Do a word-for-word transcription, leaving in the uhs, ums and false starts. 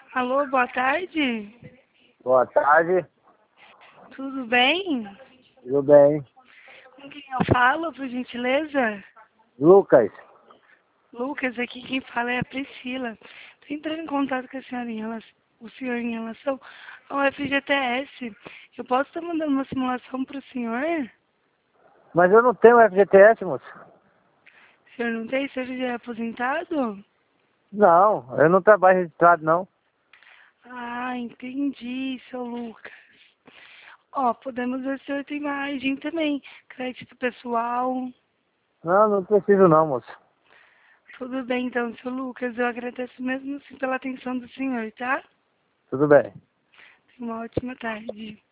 Alô, boa tarde. Boa tarde, Tudo bem? tudo bem? Com quem eu falo, por gentileza? Lucas, Lucas, aqui quem fala é a Priscila. Estou entrando em contato com a senhora em relação, o senhor em relação ao F G T S. Eu posso estar mandando uma simulação para o senhor? mas eu não tenho F G T S, moço. O senhor não tem? O senhor já é aposentado? Não, eu não trabalho registrado, não. Ah, entendi, seu Lucas. Ó, podemos ver se o senhor tem margem também. Crédito pessoal. Não, não preciso não, moço. Tudo bem, então, seu Lucas. Eu agradeço mesmo assim pela atenção do senhor, tá? Tudo bem. Tenha uma ótima tarde.